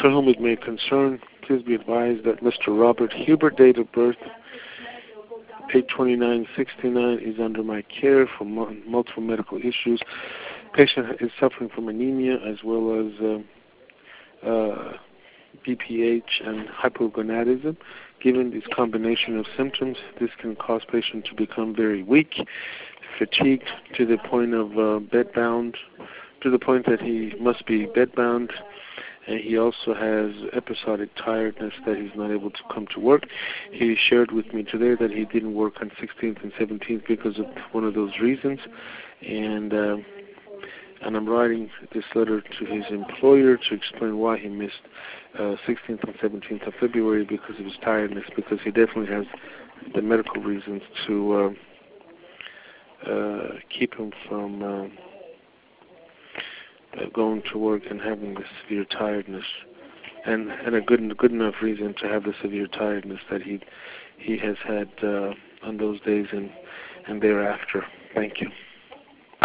to whom it may concern, please be advised that Mr. Robert Hubert, date of birth 8/29/69, is under my care for multiple medical issues. Patient is suffering from anemia as well as BPH and hypogonadism. Given this combination of symptoms, this can cause patient to become very weak, fatigued to the point of bedbound, to the point that he must be bedbound. And he also has episodic tiredness that he's not able to come to work. He shared with me today that he didn't work on 16th and 17th because of one of those reasons. And I'm writing this letter to his employer to explain why he missed 16th and 17th of February because of his tiredness, because he definitely has the medical reasons to keep him from going to work and having the severe tiredness, and a good enough reason to have the severe tiredness that he has had on those days and thereafter. Thank you.